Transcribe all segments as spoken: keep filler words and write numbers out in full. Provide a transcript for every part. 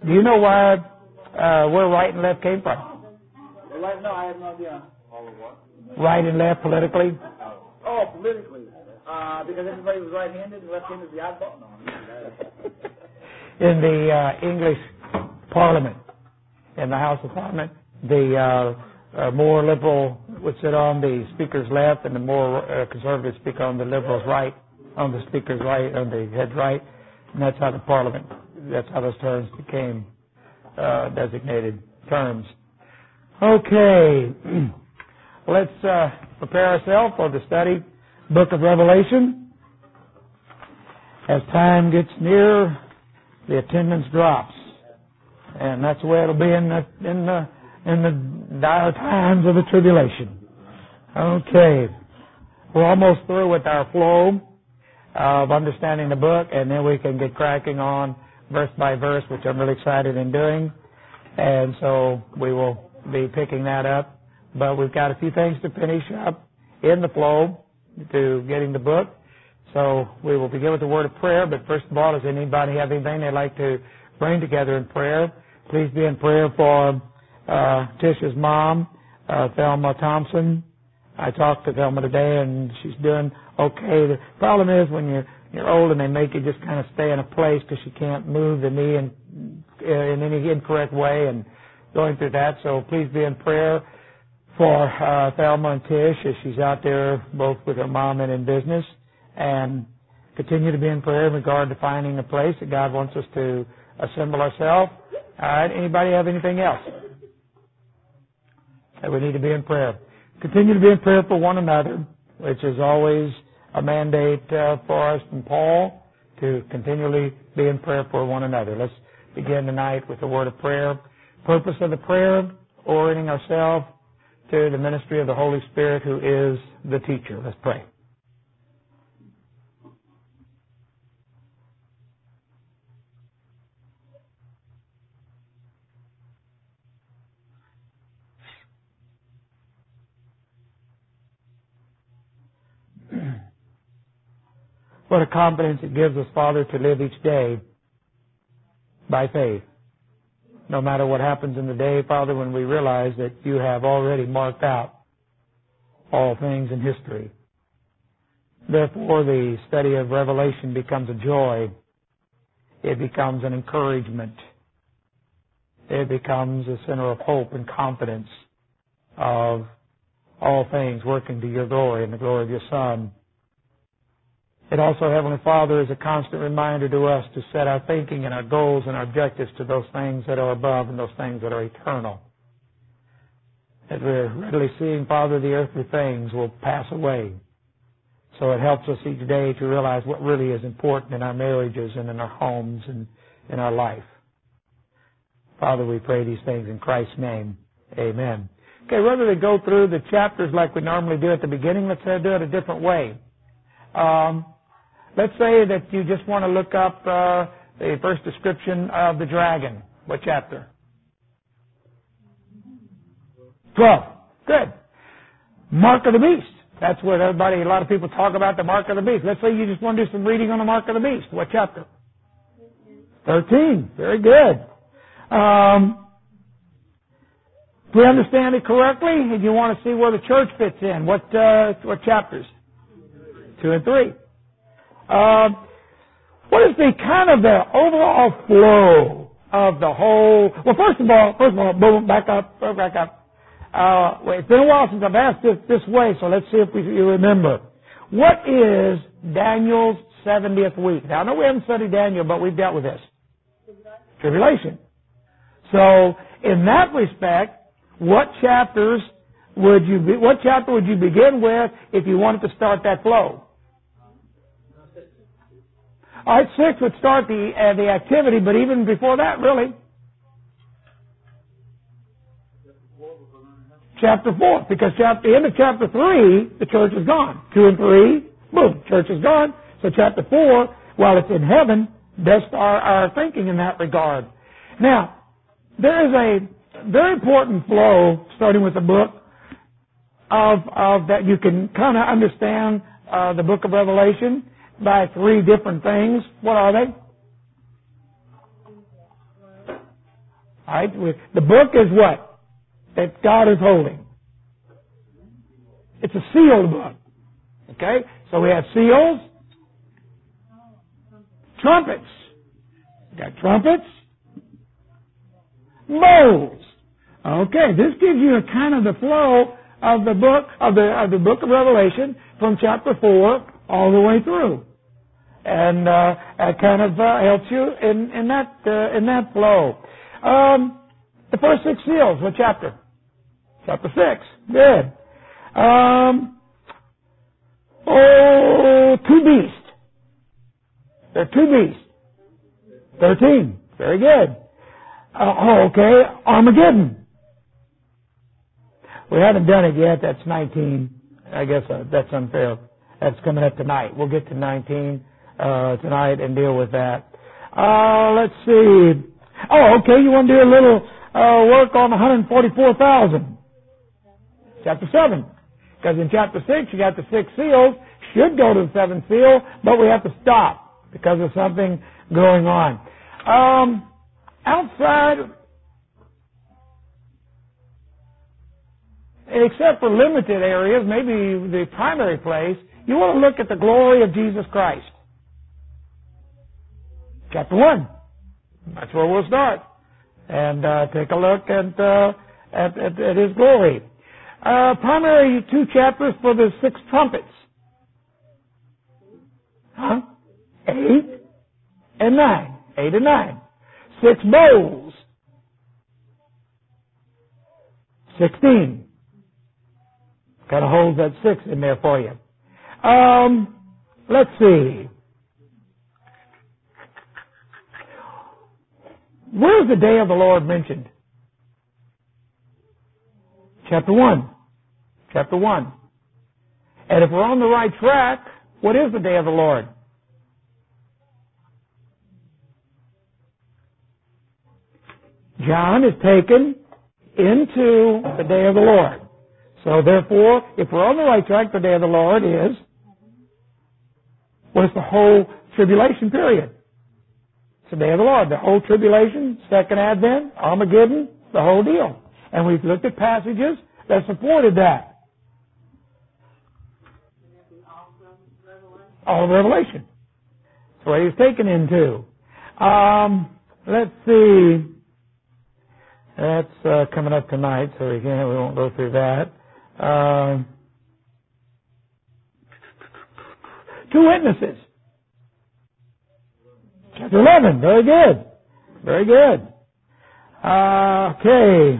Do you know why uh, where right and left came from? Right, no, I have no idea. Right and left politically? Oh, politically. Uh, because everybody was right-handed and left-handed the oddball? No. In the uh, English Parliament, in the House of Parliament, the uh, uh, more liberal would sit on the speaker's left and the more uh, conservative speak on the liberal's right, on the speaker's right, on the head's right. And that's how the Parliament, that's how those terms became uh, designated terms. Okay, let's uh, prepare ourselves for the study, Book of Revelation. As time gets near, the attendance drops, and that's the way it'll be in the in the in the dire times of the tribulation. Okay, we're almost through with our flow of understanding the book, and then we can get cracking on verse by verse, which I'm really excited in doing. And so we will be picking that up. But we've got a few things to finish up in the flow to getting the book. So we will begin with the word of prayer. But first of all, does anybody have anything they'd like to bring together in prayer? Please be in prayer for uh, Tish's mom, uh, Thelma Thompson. I talked to Thelma today, and she's doing okay. The problem is when you're you're old and they make you just kind of stay in a place because you can't move the knee in, in any incorrect way, and going through that. So please be in prayer for uh, Thelma and Tish as she's out there both with her mom and in business, and continue to be in prayer in regard to finding a place that God wants us to assemble ourselves. All right, anybody have anything else that we need to be in prayer? Continue to be in prayer for one another, which is always a mandate uh, for us from Paul, to continually be in prayer for one another. Let's begin tonight with a word of prayer. Purpose of the prayer, orienting ourselves to the ministry of the Holy Spirit, who is the teacher. Let's pray. What a confidence it gives us, Father, to live each day by faith. No matter what happens in the day, Father, when we realize that you have already marked out all things in history. Therefore, the study of Revelation becomes a joy. It becomes an encouragement. It becomes a center of hope and confidence of all things working to your glory and the glory of your Son. It also, Heavenly Father, is a constant reminder to us to set our thinking and our goals and our objectives to those things that are above and those things that are eternal. As we're readily seeing, Father, the earthly things will pass away. So it helps us each day to realize what really is important in our marriages and in our homes and in our life. Father, we pray these things in Christ's name. Amen. Okay, rather than go through the chapters like we normally do at the beginning, let's do it a different way. Um, let's say that you just want to look up uh, the first description of the dragon. What chapter? twelve. Good. Mark of the beast. That's what everybody, a lot of people talk about, the mark of the beast. Let's say you just want to do some reading on the mark of the beast. What chapter? thirteen. Very good. Um, if we understand it correctly, and you want to see where the church fits in, what uh, what chapters? Two and three. Uh, what is the kind of the overall flow of the whole? Well, first of all, first of all, boom, back up, back up. Uh, well, it's been a while since I've asked this this way, so let's see if we, you remember. What is Daniel's seventieth week? Now, I know we haven't studied Daniel, but we've dealt with this. Tribulation. So, in that respect, what chapters would you be, what chapter would you begin with if you wanted to start that flow? All right, six would start the uh, the activity, but even before that, really. Chapter four, because chapter, the end of chapter three, the church is gone. Two and three, boom, church is gone. So chapter four, while it's in heaven, does our, our thinking in that regard. Now, there is a very important flow, starting with the book, of, of that you can kind of understand uh, the book of Revelation by three different things. What are they? All right? The book is what? That God is holding. It's a sealed book. Okay? So we have seals, trumpets. We got trumpets, bowls. Okay, this gives you a kind of the flow of the book of the of the book of Revelation from chapter four all the way through, and uh, it kind of uh, helps you in in that uh, in that flow. Um, the first six seals. What chapter? Chapter six. Good. Um, oh, two beasts. There are two beasts. Thirteen. Very good. Uh, oh, okay. Armageddon. We haven't done it yet. That's nineteen. I guess uh, that's unfair. That's coming up tonight. We'll get to nineteen uh, tonight and deal with that. Uh, let's see. Oh, okay. You want to do a little uh, work on one hundred forty-four thousand. Chapter seven. Because in chapter six, you got the six seals. Should go to the seventh seal, but we have to stop because of something going on. Um, outside... Except for limited areas, maybe the primary place, you want to look at the glory of Jesus Christ. Chapter one. That's where we'll start. And uh, take a look at, uh, at, at, at His glory. Uh, primary two chapters for the six trumpets. Huh? Eight and nine. Eight and nine. Six bowls. Sixteen. Kind of holds that six in there for you. Um, let's see. Where's the day of the Lord mentioned? Chapter one. Chapter one. And if we're on the right track, what is the day of the Lord? John is taken into the day of the Lord. So therefore, if we're on the right track, the day of the Lord is, what's the whole tribulation period? It's the day of the Lord. The whole tribulation, second advent, Armageddon, the whole deal. And we've looked at passages that supported that. All of Revelation. That's what he's taken into. Um, let's see. That's uh, coming up tonight, so again, we won't go through that. Uh, two witnesses. Chapter eleven. Very good. Very good. Uh, okay.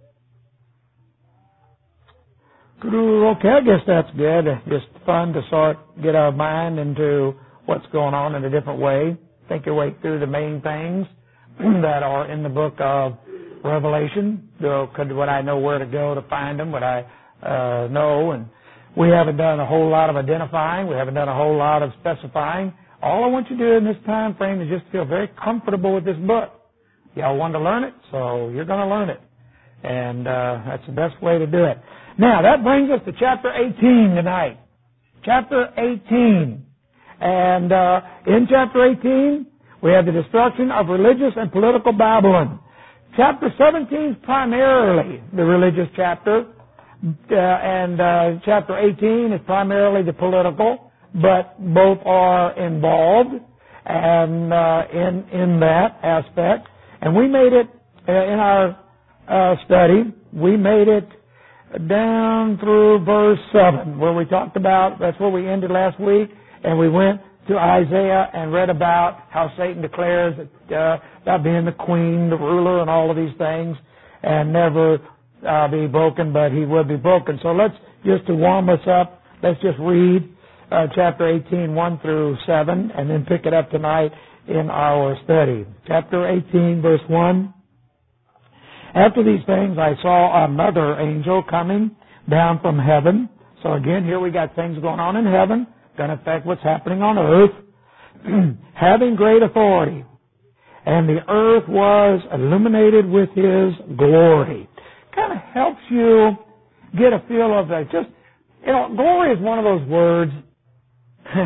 Okay, I guess that's good. Just fun to sort get our mind into what's going on in a different way. Think your way through the main things that are in the book of Revelation. Would I know where to go to find them? Would I uh, know? And we haven't done a whole lot of identifying. We haven't done a whole lot of specifying. All I want you to do in this time frame is just feel very comfortable with this book. Y'all want to learn it, so you're going to learn it. And uh, that's the best way to do it. Now, that brings us to chapter eighteen tonight. Chapter eighteen. And uh, in chapter eighteen, we have the destruction of religious and political Babylon. Chapter seventeen is primarily the religious chapter, uh, and uh, chapter eighteen is primarily the political, but both are involved and uh, in in that aspect. And we made it uh, in our uh, study. We made it down through verse seven, where we talked about. That's where we ended last week, and we went to Isaiah and read about how Satan declares that, uh, about being the queen, the ruler, and all of these things, and never uh, be broken, but he will be broken. So let's, just to warm us up, let's just read uh, chapter eighteen, one through seven, and then pick it up tonight in our study. Chapter eighteen, verse one. After these things I saw another angel coming down from heaven. So again, here we got things going on in heaven, going to affect what's happening on earth, having great authority. And the earth was illuminated with his glory. Kind of helps you get a feel of that. Just, you know, glory is one of those words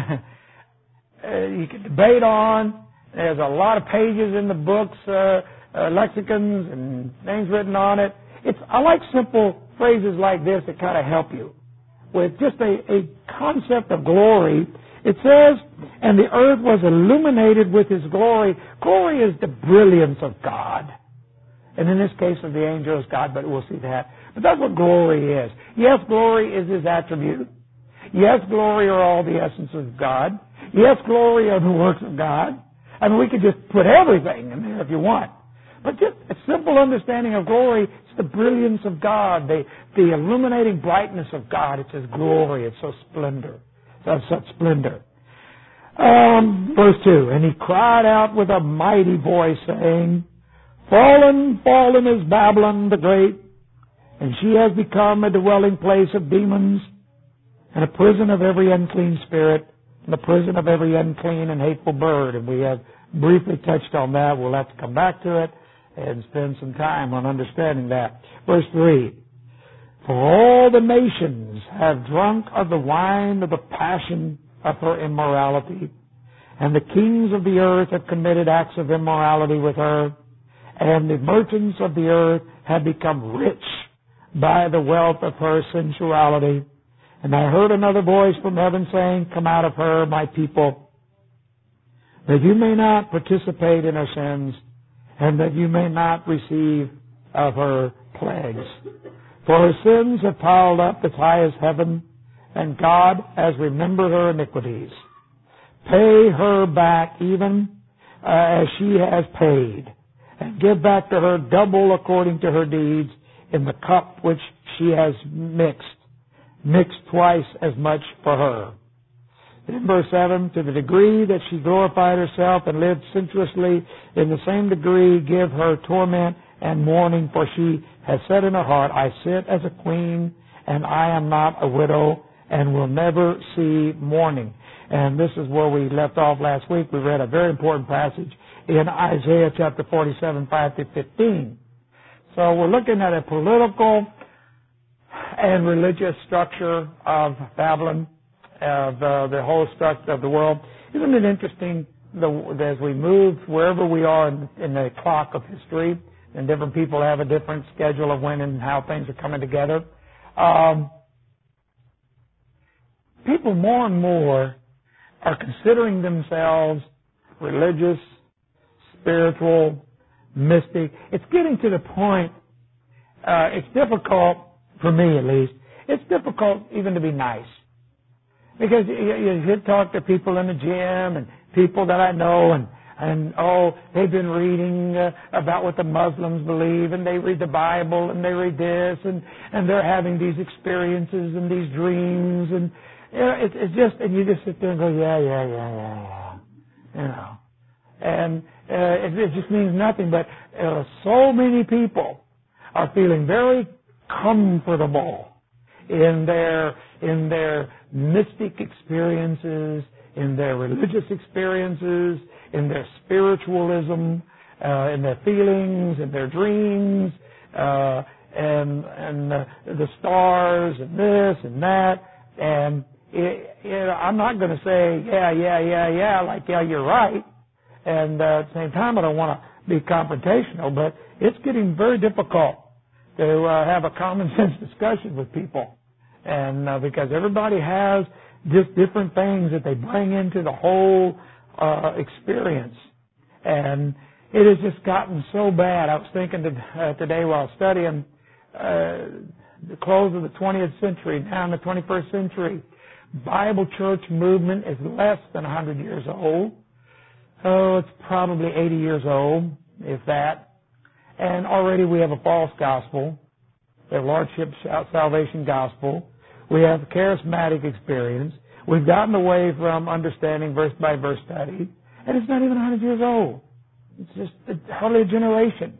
you can debate on. There's a lot of pages in the books uh, uh, lexicons and names written on it. It's I like simple phrases like this that kind of help you with just a, a concept of glory. It says, and the earth was illuminated with His glory. Glory is the brilliance of God. And in this case of the angel is God, but we'll see that. But that's what glory is. Yes, glory is His attribute. Yes, glory are all the essences of God. Yes, glory are the works of God. I mean, we could just put everything in there if you want. But just a simple understanding of glory, it's the brilliance of God, the, the illuminating brightness of God. It's His glory. It's so splendor. Of such splendor. Um, verse two, and He cried out with a mighty voice, saying, Fallen, fallen is Babylon the Great, and she has become a dwelling place of demons, and a prison of every unclean spirit, and a prison of every unclean and hateful bird. And we have briefly touched on that. We'll have to come back to it and spend some time on understanding that. Verse three, For all the nations have drunk of the wine of the passion of her immorality, and the kings of the earth have committed acts of immorality with her, and the merchants of the earth have become rich by the wealth of her sensuality. And I heard another voice from heaven saying, Come out of her, my people, that you may not participate in her sins, and that you may not receive of her plagues. For her sins have piled up as high as heaven, and God has remembered her iniquities. Pay her back even uh, as she has paid, and give back to her double according to her deeds in the cup which she has mixed, mixed twice as much for her. In verse seven, to the degree that she glorified herself and lived sensuously, in the same degree give her torment and mourning, for she has said in her heart, I sit as a queen, and I am not a widow, and will never see mourning. And this is where we left off last week. We read a very important passage in Isaiah chapter forty-seven, five to fifteen. So we're looking at a political and religious structure of Babylon, of uh, the whole structure of the world. Isn't it interesting the, as we move wherever we are in, in the clock of history, and different people have a different schedule of when and how things are coming together. Um, people more and more are considering themselves religious, spiritual, mystic. It's getting to the point, uh, it's difficult, for me at least, it's difficult even to be nice. Because you, you talk to people in the gym and people that I know, and And, oh, they've been reading uh, about what the Muslims believe, and they read the Bible, and they read this, and, and they're having these experiences and these dreams, and you know, it, it's just, and you just sit there and go, yeah, yeah, yeah, yeah, yeah, you know. And uh, it, it just means nothing, but uh, so many people are feeling very comfortable in their, in their mystic experiences, in their religious experiences, in their spiritualism, uh, in their feelings, in their dreams, uh, and and uh, the stars, and this and that. And it, it, I'm not going to say, yeah, yeah, yeah, yeah, like, yeah, you're right. And uh, at the same time, I don't want to be confrontational, but it's getting very difficult to uh, have a common sense discussion with people. And uh, because everybody has just different things that they bring into the whole uh, experience. And it has just gotten so bad. I was thinking to, uh, today while studying uh, the close of the twentieth century, now in the twenty-first century, Bible church movement is less than one hundred years old. Oh, it's probably eighty years old, if that. And already we have a false gospel, the Lordship salvation gospel. We have a charismatic experience. We've gotten away from understanding verse by verse study, and it's not even one hundred years old. It's just hardly a generation.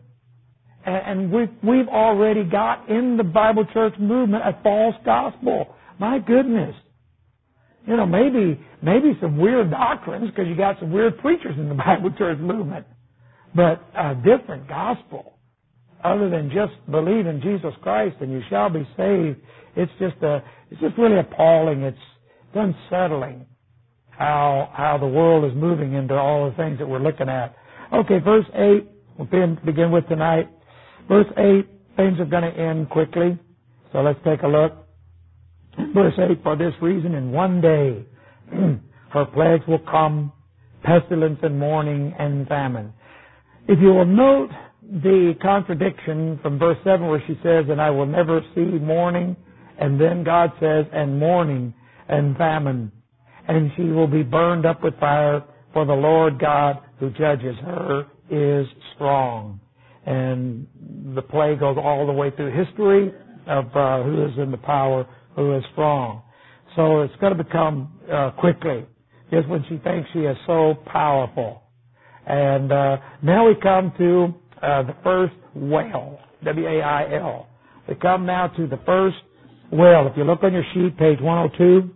And we've, we've already got in the Bible church movement a false gospel. My goodness. You know, maybe, maybe some weird doctrines because you got some weird preachers in the Bible church movement, but a different gospel other than just believe in Jesus Christ and you shall be saved. It's just a, it's just really appalling. It's unsettling how, how the world is moving into all the things that we're looking at. Okay, verse eight. we'll begin with tonight. Verse eight, things are going to end quickly. So let's take a look. Verse eight, for this reason in one day her plagues will come, pestilence and mourning and famine. If you will note the contradiction from verse seven where she says, and I will never see mourning, and then God says, and mourning and famine, and she will be burned up with fire, for the Lord God who judges her is strong. And the plague goes all the way through history of uh, who is in the power, who is strong. So it's going to become uh, quickly, just when she thinks she is so powerful. And uh, now we come to uh, the first wail, W A I L. We come now to the first wail. If you look on your sheet, page one oh two,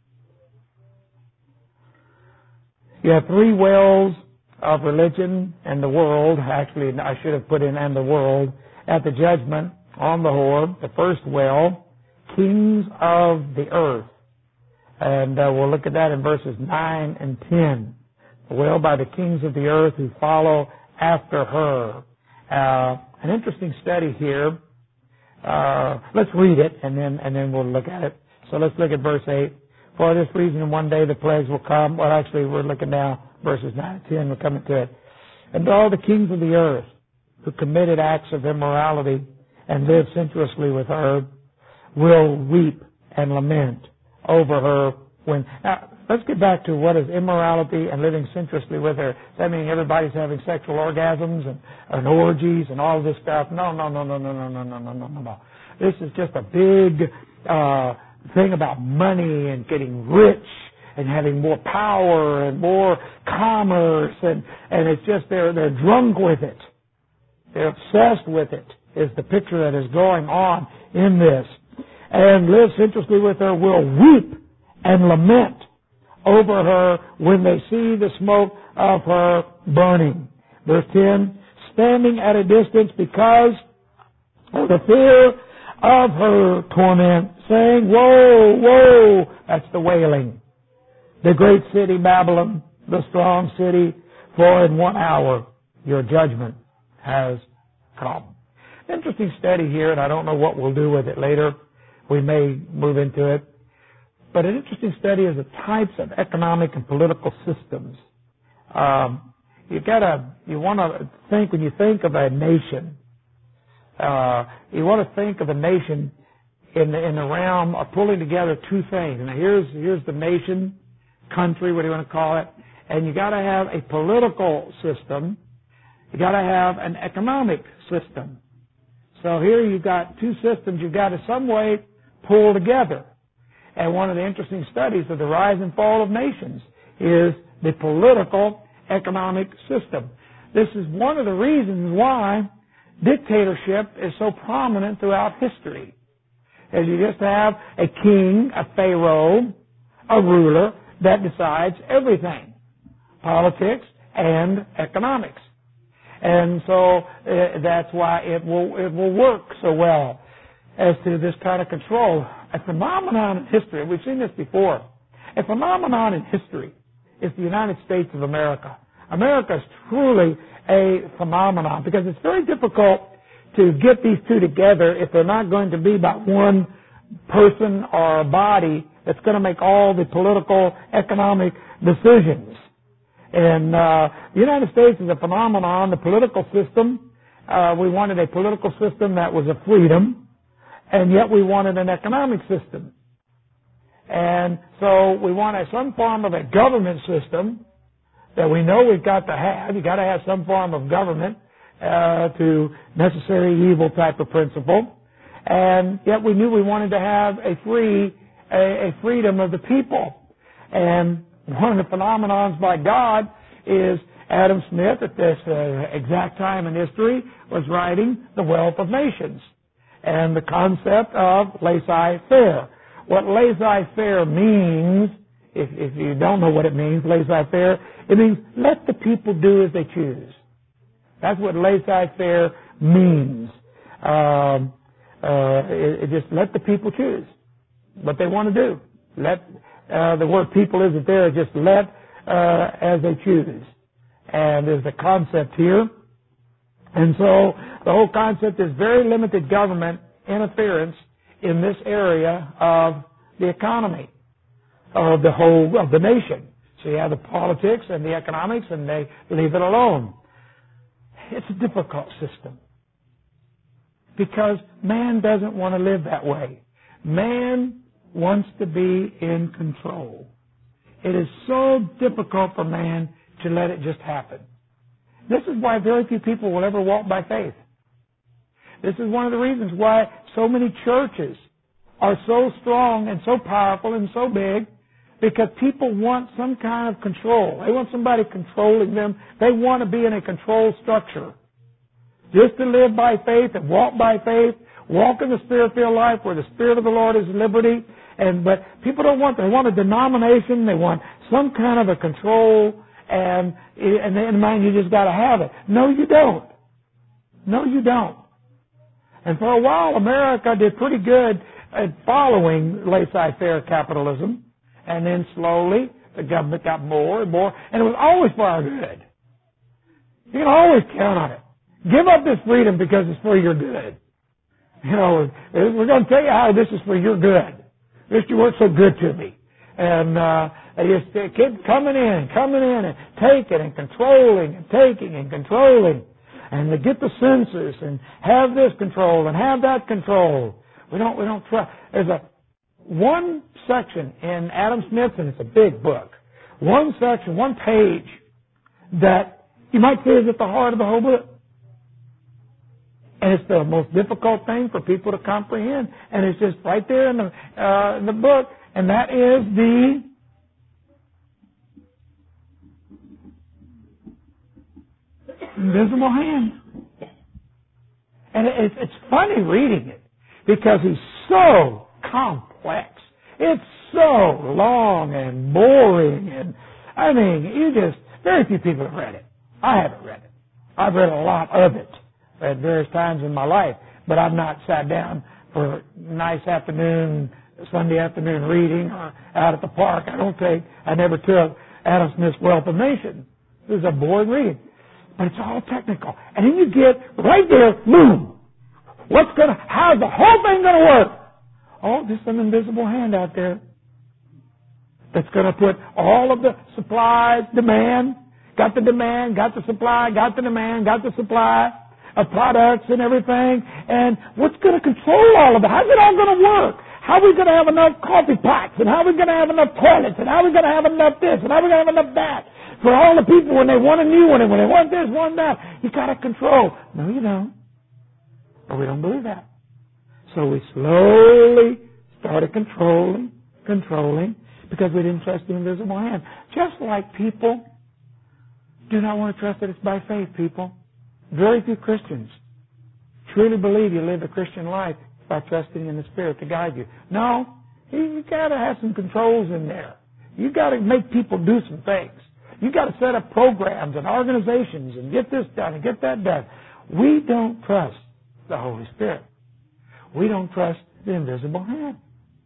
you have three wails of religion and the world. Actually, I should have put in and the world at the judgment on the whore. The first wail, kings of the earth. And uh, we'll look at that in verses nine and ten. The wail by the kings of the earth who follow after her. Uh, an interesting study here. Uh, let's read it and then and then we'll look at it. So let's look at verse eight. For this reason in one day the plagues will come. Well, actually, we're looking now verses nine and ten. We're coming to it. And all the kings of the earth who committed acts of immorality and lived sensuously with her will weep and lament over her when... Now, let's get back to what is immorality and living sensuously with her. Does that mean everybody's having sexual orgasms and, and orgies and all this stuff? No, no, no, no, no, no, no, no, no, no, no, no. This is just a big uh, thing about money and getting rich and having more power and more commerce, and, and it's just they're, they're drunk with it. They're obsessed with it, is the picture that is going on in this. And live sensuously with her will weep and lament over her when they see the smoke of her burning. Verse ten, standing at a distance because of the fear of her torment, saying, woe, woe, that's the wailing. The great city Babylon, the strong city, for in one hour your judgment has come. Interesting study here, and I don't know what we'll do with it later. We may move into it. But an interesting study is the types of economic and political systems. Um, you gotta, you want to think, when you think of a nation, uh, you want to think of a nation in the, in the realm of pulling together two things. And here's, here's the nation, country, what do you want to call it? And you gotta have a political system. You gotta have an economic system. So here you've got two systems you've got to some way pull together. And one of the interesting studies of the rise and fall of nations is the political economic system. This is one of the reasons why dictatorship is so prominent throughout history. As you just have a king, a pharaoh, a ruler that decides everything. Politics and economics. And so uh, that's why it will it will work so well as to this kind of control. A phenomenon in history, we've seen this before, a phenomenon in history is the United States of America. America is truly a phenomenon because it's very difficult to get these two together if they're not going to be by one person or a body that's going to make all the political, economic decisions. And uh, the United States is a phenomenon. The political system, uh, we wanted a political system that was a freedom, and yet we wanted an economic system. And so we wanted some form of a government system that we know we've got to have. You've got to have some form of government uh, to necessary evil type of principle. And yet we knew we wanted to have a free, a, a freedom of the people. And one of the phenomenons by God is Adam Smith, at this uh, exact time in history, was writing The Wealth of Nations and the concept of laissez-faire. What laissez-faire means, if, if you don't know what it means, laissez-faire, it means let the people do as they choose. That's what laissez-faire means. Um, uh, it, it just let the people choose what they want to do. Let uh, the word people isn't there. Just let uh, as they choose. And there's the concept here And so the whole concept is very limited government interference in this area of the economy of the whole of the nation. So you have the politics and the economics, and they leave it alone. It's a difficult system because man doesn't want to live that way. Man wants to be in control. It is so difficult for man to let it just happen. This is why very few people will ever walk by faith. This is one of the reasons why so many churches are so strong and so powerful and so big, because people want some kind of control. They want somebody controlling them. They want to be in a controlled structure. Just to live by faith and walk by faith, walk in the Spirit-filled life where the Spirit of the Lord is liberty. And but people don't want that. They want a denomination. They want some kind of a control. And and in mind, you just got to have it. No, you don't. No, you don't. And for a while, America did pretty good at following laissez-faire capitalism. And then slowly, the government got more and more. And it was always for our good. You can always count on it. Give up this freedom because it's for your good. You know, we're going to tell you how this is for your good. This you work so good to me. And uh, they just they keep coming in, coming in and taking and controlling and taking and controlling. And they get the census and have this control and have that control. We don't, we don't try. There's a one section in Adam Smith's, and it's a big book. One section, one page that you might say is at the heart of the whole book. And it's the most difficult thing for people to comprehend. And it's just right there in the, uh, in the book. And that is the invisible hand. And it, it's funny reading it because he's so complex. It's so long and boring. And I mean, you just, very few people have read it. I haven't read it. I've read a lot of it at various times in my life, but I've not sat down for a nice afternoon, Sunday afternoon reading or out at the park. I don't take, I never took Adam Smith's Wealth of Nations. It was a boring read. But it's all technical. And then you get right there, boom. What's gonna, how's the whole thing gonna work? Oh, just an invisible hand out there that's gonna put all of the supplies, demand, got the demand, got the supply, got the demand, got the supply of products and everything, and what's going to control all of it? How's it all going to work? How are we going to have enough coffee pots, and how are we going to have enough toilets, and how are we going to have enough this, and how are we going to have enough that for all the people when they want a new one, and when they want this, want that? You got to control. No, you don't. But we don't believe that. So we slowly started controlling, controlling, because we didn't trust the invisible hand. Just like people do not want to trust that it's by faith, people. Very few Christians truly believe you live a Christian life by trusting in the Spirit to guide you. No, you got to have some controls in there. You got to make people do some things. You got to set up programs and organizations and get this done and get that done. We don't trust the Holy Spirit. We don't trust the invisible hand.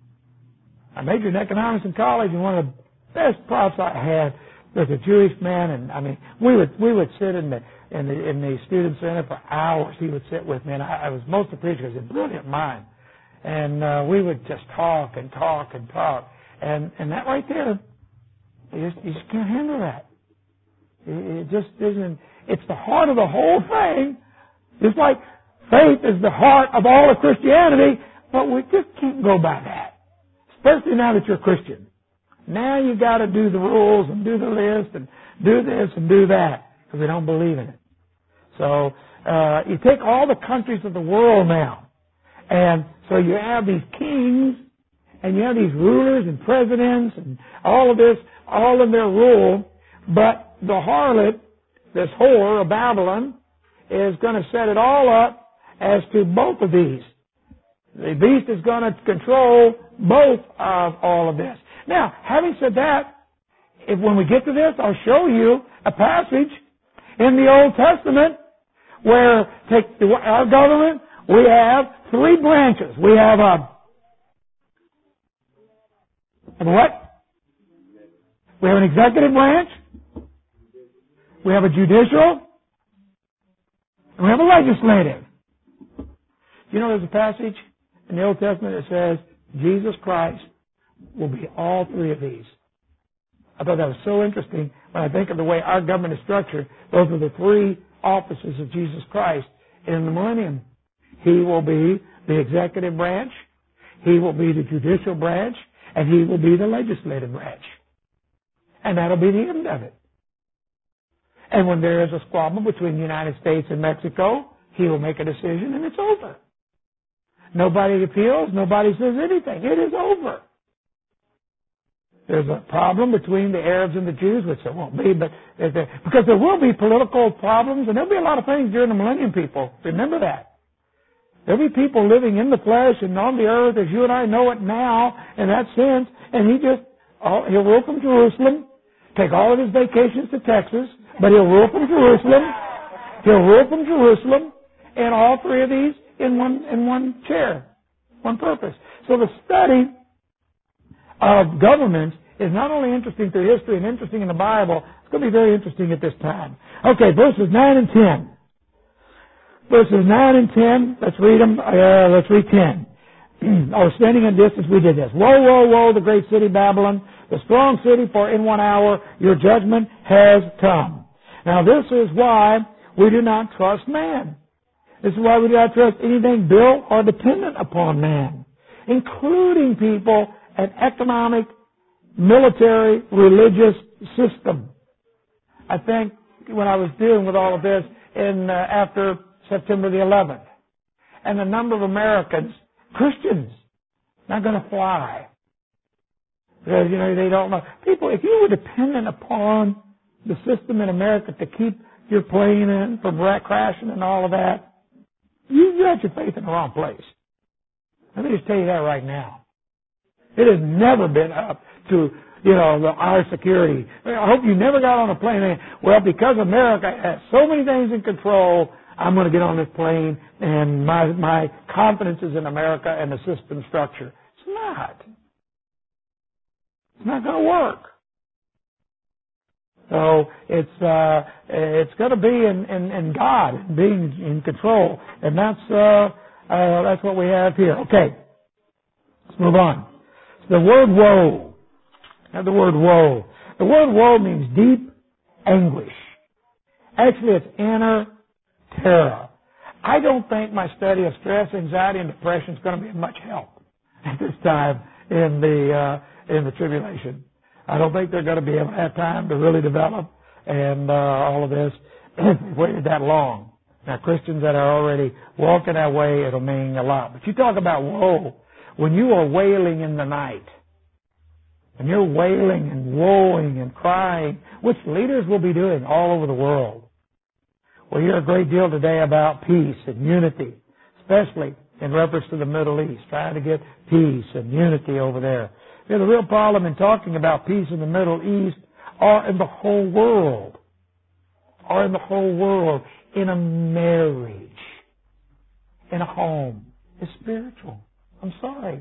I majored in economics in college, and one of the best profs I had was a Jewish man, and I mean, we would we would sit in the in the in the student center for hours. He would sit with me, and I, I was most appreciative. He was a brilliant mind, and uh, we would just talk and talk and talk, and and that right there, you just you just can't handle that. It, it just isn't. It's the heart of the whole thing. Just like faith is the heart of all of Christianity, but we just can't go by that, especially now that you're a Christian. Now you got to do the rules and do the list and do this and do that because we don't believe in it. So uh, you take all the countries of the world now, and so you have these kings and you have these rulers and presidents and all of this, all in their rule, but the harlot, this whore of Babylon, is going to set it all up as to both of these. The beast is going to control both of all of this. Now, having said that, if when we get to this, I'll show you a passage in the Old Testament where take the, our government, we have three branches. We have a, a what? We have an executive branch. We have a judicial. And we have a legislative. You know, there's a passage in the Old Testament that says Jesus Christ will be all three of these. I thought that was so interesting when I think of the way our government is structured. Those are the three offices of Jesus Christ in the millennium. He will be the executive branch, He will be the judicial branch, and He will be the legislative branch. And that'll be the end of it. And when there is a squabble between the United States and Mexico, He will make a decision and it's over. Nobody appeals, nobody says anything. It is over. There's a problem between the Arabs and the Jews, which there won't be, but because there will be political problems, and there'll be a lot of things during the millennium, people. Remember that. There'll be people living in the flesh and on the earth as you and I know it now, in that sense, and he just, oh, he'll rule from Jerusalem, take all of his vacations to Texas, but he'll rule from Jerusalem, he'll rule from Jerusalem, and all three of these in one, in one chair, one purpose. So the study of government is not only interesting through history and interesting in the Bible, it's going to be very interesting at this time. Okay, verses nine and ten. Verses nine and ten, let's read them, uh, let's read ten. Oh, standing in distance, we did this. Woe, woe, woe, the great city Babylon, the strong city, for in one hour your judgment has come. Now this is why we do not trust man. This is why we do not trust anything built or dependent upon man, including people, an economic, military, religious system. I think when I was dealing with all of this in uh, after September the eleventh, and the number of Americans, Christians, not going to fly because you know they don't know. People, if you were dependent upon the system in America to keep your plane in from crashing and all of that, you, you had your faith in the wrong place. Let me just tell you that right now. It has never been up to, you know, the, our security. I hope you never got on a plane and, well, because America has so many things in control, I'm going to get on this plane and my, my confidence is in America and the system structure. It's not. It's not going to work. So it's, uh, it's going to be in, in, in God, being in control. And that's, uh, uh, that's what we have here. Okay. Let's move on. The word woe. Now the word woe. The word woe means deep anguish. Actually, it's inner terror. I don't think my study of stress, anxiety, and depression is going to be of much help at this time in the uh, in the tribulation. I don't think they're going to be able to have time to really develop and uh, all of this. We've waited that long. Now, Christians that are already walking that way, it'll mean a lot. But you talk about woe. When you are wailing in the night, and you're wailing and woeing and crying, which leaders will be doing all over the world. We'll hear a great deal today about peace and unity, especially in reference to the Middle East, trying to get peace and unity over there. You know, the real problem in talking about peace in the Middle East or in the whole world, or in the whole world, in a marriage, in a home, is spiritual. I'm sorry.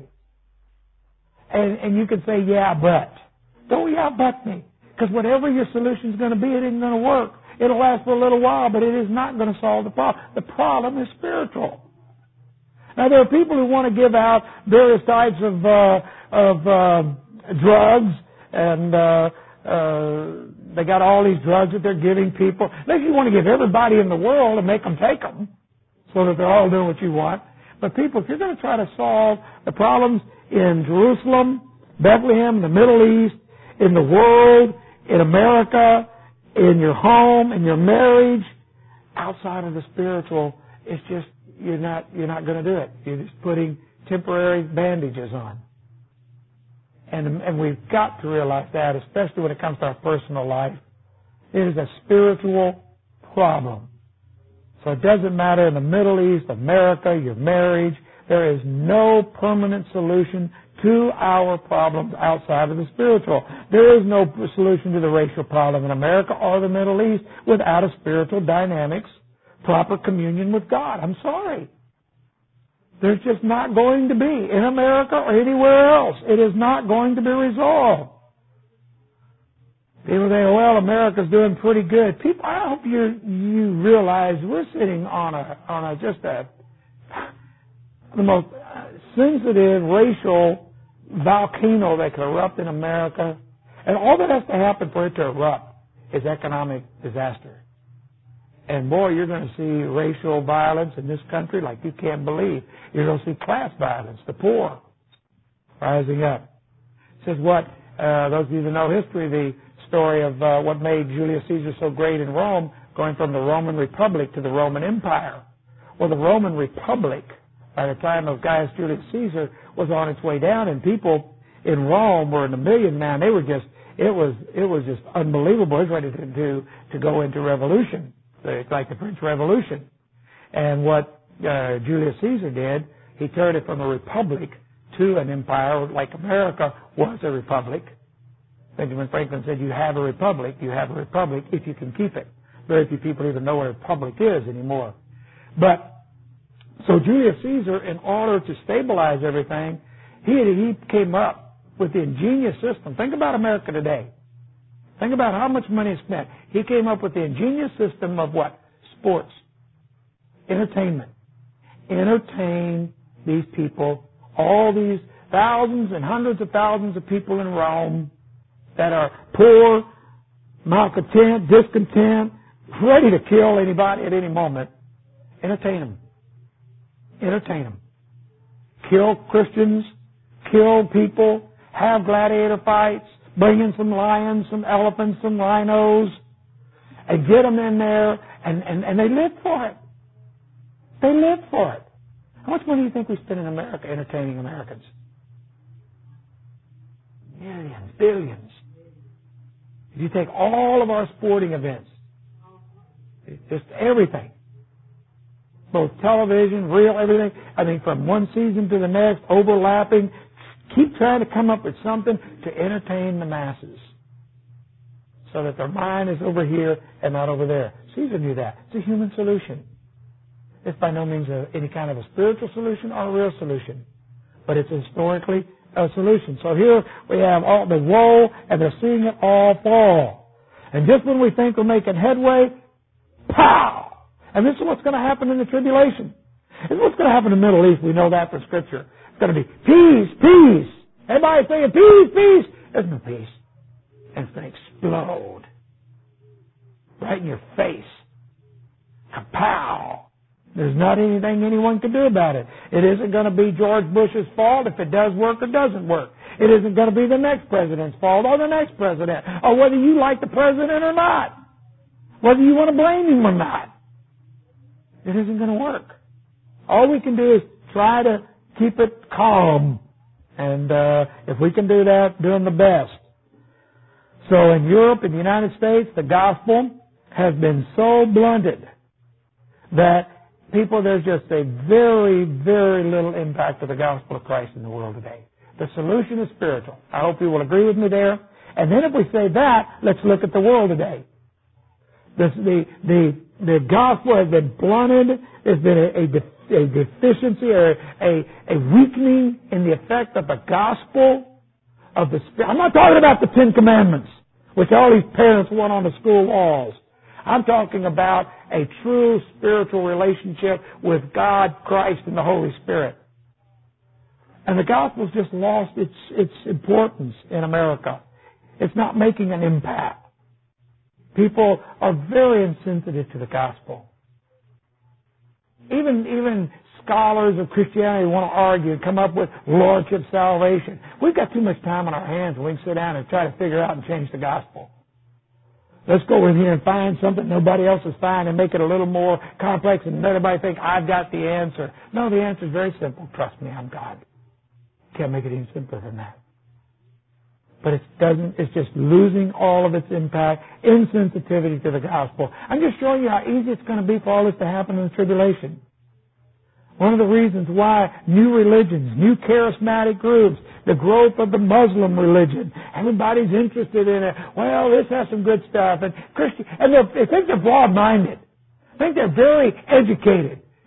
And, and you can say, yeah, but. Don't yeah, but me. Because whatever your solution is going to be, it isn't going to work. It'll last for a little while, but it is not going to solve the problem. The problem is spiritual. Now, there are people who want to give out various types of uh, of uh, drugs, and uh, uh, they got all these drugs that they're giving people. Unless you want to give everybody in the world and make them take them so that they're all doing what you want. But people, if you're going to try to solve the problems in Jerusalem, Bethlehem, the Middle East, in the world, in America, in your home, in your marriage, outside of the spiritual, it's just, you're not, you're not going to do it. You're just putting temporary bandages on. And, and we've got to realize that, especially when it comes to our personal life. It is a spiritual problem. So it doesn't matter in the Middle East, America, your marriage. There is no permanent solution to our problems outside of the spiritual. There is no solution to the racial problem in America or the Middle East without a spiritual dynamics, proper communion with God. I'm sorry. There's just not going to be in America or anywhere else. It is not going to be resolved. People say, well, America's doing pretty good. People, I hope you you realize we're sitting on a on a just a the most sensitive racial volcano that could erupt in America, and all that has to happen for it to erupt is economic disaster. And boy, you're going to see racial violence in this country like you can't believe. You're going to see class violence, the poor rising up. This is what uh, those of you that know history, the story of uh, what made Julius Caesar so great in Rome, going from the Roman Republic to the Roman Empire. Well, the Roman Republic, by the time of Gaius Julius Caesar, was on its way down, and people in Rome were in the million, man. They were just, it was it was just unbelievable. It was ready to, to, to go into revolution, like the French Revolution. And what uh, Julius Caesar did, he turned it from a republic to an empire, like America was a republic. Benjamin Franklin said, you have a republic, you have a republic if you can keep it. Very few people even know what a republic is anymore. But, so Julius Caesar, in order to stabilize everything, he, he came up with the ingenious system. Think about America today. Think about how much money is spent. He came up with the ingenious system of what? Sports. Entertainment. Entertain these people, all these thousands and hundreds of thousands of people in Rome that are poor, malcontent, discontent, ready to kill anybody at any moment. Entertain them. Entertain them. Kill Christians, kill people, have gladiator fights, bring in some lions, some elephants, some rhinos, and get them in there, and, and, and they live for it. They live for it. How much money do you think we spend in America entertaining Americans? Millions, billions. If you take all of our sporting events, just everything, both television, real, everything, I mean, from one season to the next, overlapping, keep trying to come up with something to entertain the masses so that their mind is over here and not over there. Caesar knew that. It's a human solution. It's by no means a, any kind of a spiritual solution or a real solution, but it's historically a solution. So here we have all the woe, and they're seeing it all fall. And just when we think we're making headway, pow! And this is what's going to happen in the tribulation. This is what's going to happen in the Middle East. We know that from Scripture. It's going to be peace, peace. Everybody saying peace, peace. There's no peace. And it's going to explode right in your face. Kapow! There's not anything anyone can do about it. It isn't going to be George Bush's fault if it does work or doesn't work. It isn't going to be the next president's fault or the next president, or whether you like the president or not, whether you want to blame him or not. It isn't going to work. All we can do is try to keep it calm. And uh, if we can do that, doing the best. So in Europe, in the United States, the gospel has been so blunted that people, there's just a very, very little impact of the gospel of Christ in the world today. The solution is spiritual. I hope you will agree with me there. And then if we say that, let's look at the world today. This, the, the, the gospel has been blunted. There's been a, a, de- a deficiency or a, a weakening in the effect of the gospel of the Spirit. I'm not talking about the Ten Commandments, which all these parents want on the school walls. I'm talking about a true spiritual relationship with God, Christ, and the Holy Spirit. And the gospel's just lost its its importance in America. It's not making an impact. People are very insensitive to the gospel. Even even scholars of Christianity want to argue and come up with lordship salvation. We've got too much time on our hands when we can sit down and try to figure out and change the gospel. Let's go in here and find something nobody else is finding and make it a little more complex and let everybody think I've got the answer. No, the answer is very simple. Trust me, I'm God. Can't make it any simpler than that. But it doesn't, it's just losing all of its impact, insensitivity to the gospel. I'm just showing you how easy it's going to be for all this to happen in the tribulation. One of the reasons why new religions, new charismatic groups, the growth of the Muslim religion, everybody's interested in it. Well, this has some good stuff. And Christian, and they think they're broad-minded. I think they're very educated.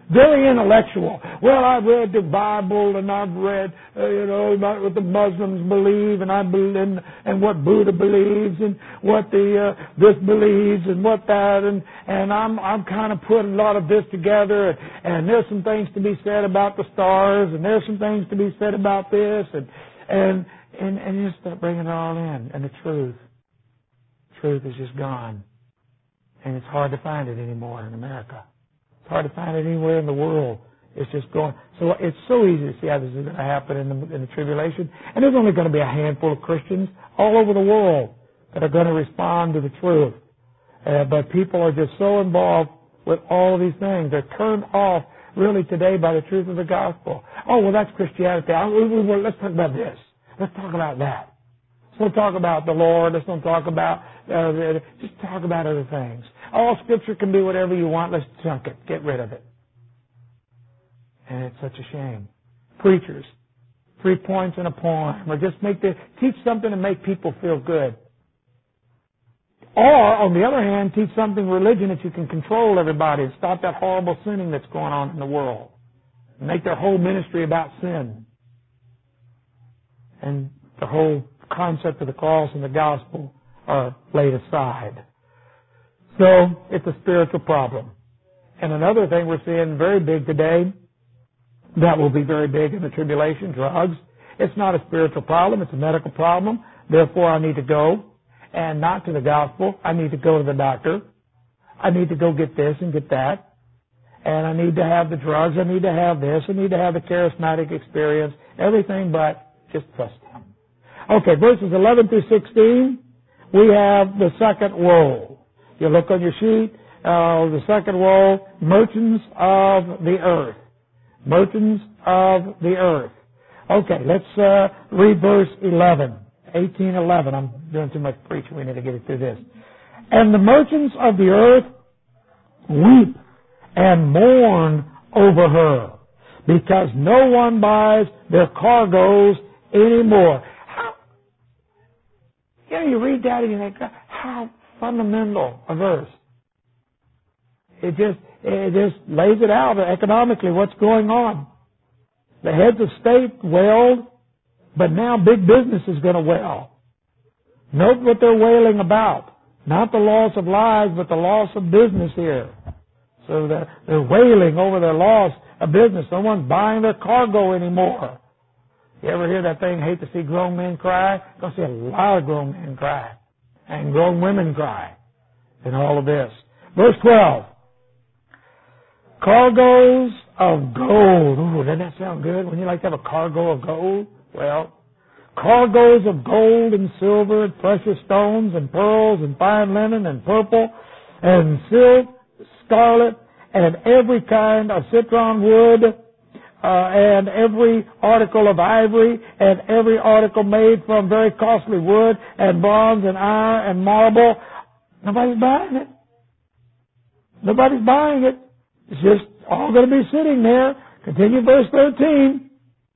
very intellectual. Well, I've read the Bible and I've read, uh, you know, about what the Muslims believe and I believe in, and what Buddha believes and what the uh, this believes and what that and and I'm I'm kind of putting a lot of this together and, and there's some things to be said about the stars and there's some things to be said about this and and and, and you just start bringing it all in and the truth, truth is just gone and it's hard to find it anymore in America. It's hard to find it anywhere in the world. It's just going. So it's so easy to see how this is going to happen in the, in the tribulation. And there's only going to be a handful of Christians all over the world that are going to respond to the truth. Uh, but people are just so involved with all of these things. They're turned off really today by the truth of the gospel. Oh, well, that's Christianity. I, we, we, let's talk about this. Let's talk about that. Let's not talk about the Lord. Let's not talk about, uh, just talk about other things. All Scripture can be whatever you want. Let's junk it. Get rid of it. And it's such a shame. Preachers, three points in a poem, or just make the, teach something to make people feel good. Or, on the other hand, teach something religion that you can control everybody and stop that horrible sinning that's going on in the world. Make their whole ministry about sin. And the whole concept of the cross and the gospel are laid aside. So, it's a spiritual problem. And another thing we're seeing very big today, that will be very big in the tribulation, drugs. It's not a spiritual problem, it's a medical problem. Therefore, I need to go, and not to the gospel. I need to go to the doctor. I need to go get this and get that. And I need to have the drugs, I need to have this, I need to have the charismatic experience, everything but just trust Him. Okay, verses eleven through sixteen, we have the second woe. You look on your sheet, uh, the second woe, merchants of the earth. Merchants of the earth. Okay, let's uh, read verse eleven, eighteen eleven. I'm doing too much preaching. We need to get it through this. And the merchants of the earth weep and mourn over her, because no one buys their cargoes anymore. How, you know, you read that and you think, how fundamental a verse. It just, it just lays it out economically what's going on. The heads of state wailed, but now big business is going to wail. Note what they're wailing about. Not the loss of lives, but the loss of business here. So they're, they're wailing over their loss of business. No one's buying their cargo anymore. You ever hear that thing, hate to see grown men cry? You're going to see a lot of grown men cry. And grown women cry. In all of this. Verse twelve. Cargoes of gold. Ooh, doesn't that sound good? Wouldn't you like to have a cargo of gold? Well, cargoes of gold and silver and precious stones and pearls and fine linen and purple and silk, scarlet, and every kind of citron wood, uh, and every article of ivory and every article made from very costly wood and bronze and iron and marble. Nobody's buying it. Nobody's buying it. It's just all going to be sitting there. Continue verse thirteen.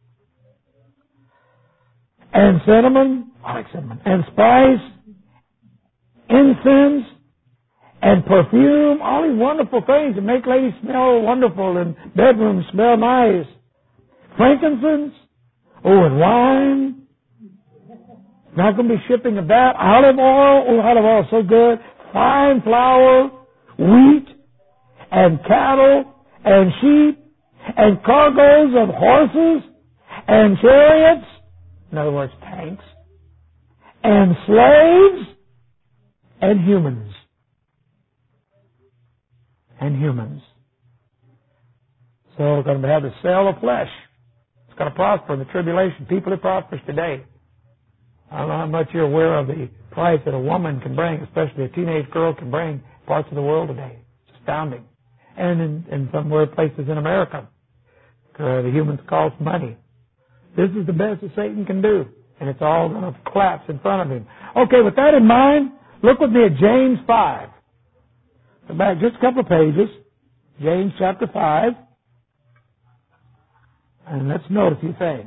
And cinnamon, I like cinnamon, and spice, incense, and perfume, all these wonderful things that make ladies smell wonderful and bedrooms smell nice. Frankincense, oh, and wine. Not going to be shipping of that. Olive oil, oh, olive oil is so good. Fine flour, wheat, and cattle, and sheep, and cargoes of horses, and chariots, in other words, tanks, and slaves, and humans. And humans. So we're going to have the sale of flesh. It's going to prosper in the tribulation. People that prospers today. I don't know how much you're aware of the price that a woman can bring, especially a teenage girl can bring parts of the world today. It's astounding. And in, in some weird places in America, uh, the humans cost money. This is the best that Satan can do, and it's all going to collapse in front of him. Okay, with that in mind, look with me at James five. Go back just a couple of pages. James chapter five. And let's note a few things.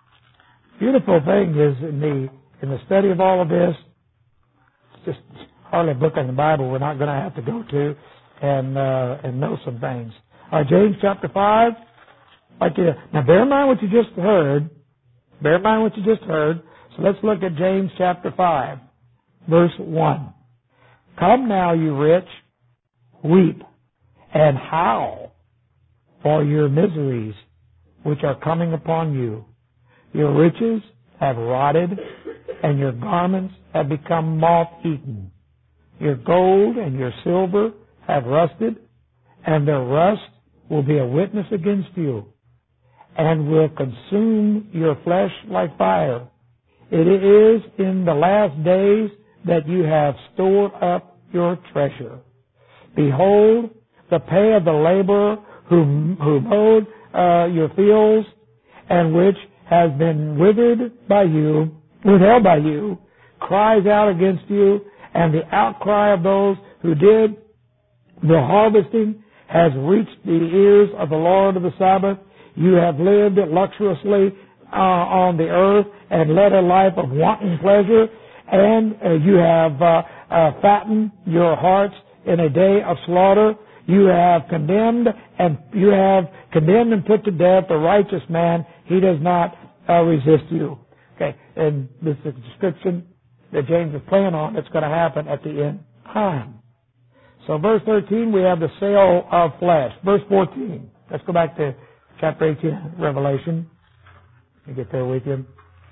Beautiful thing is in the in the study of all of this, it's just hardly a book in the Bible we're not going to have to go to and uh, and know some things. All right, James chapter five. Like you, now, bear in mind what you just heard. Bear in mind what you just heard. So let's look at James chapter five, verse one. Come now, you rich, weep and howl for your miseries which are coming upon you. Your riches have rotted, and your garments have become moth-eaten. Your gold and your silver have rusted, and their rust will be a witness against you, and will consume your flesh like fire. It is in the last days that you have stored up your treasure. Behold, the pay of the laborer who, who mowed uh, your fields, and which has been withered by you, withheld by you, cries out against you, and the outcry of those who did the harvesting has reached the ears of the Lord of the Sabbath. You have lived luxuriously uh, on the earth and led a life of wanton pleasure, and uh, you have uh, uh, fattened your hearts in a day of slaughter. You have condemned and you have condemned and put to death the righteous man. He does not uh, resist you. Okay, and this is a description that James is playing on that's going to happen at the end time. So verse thirteen, we have the sale of flesh. Verse fourteen, let's go back to chapter eighteen, Revelation. Let me get there with you.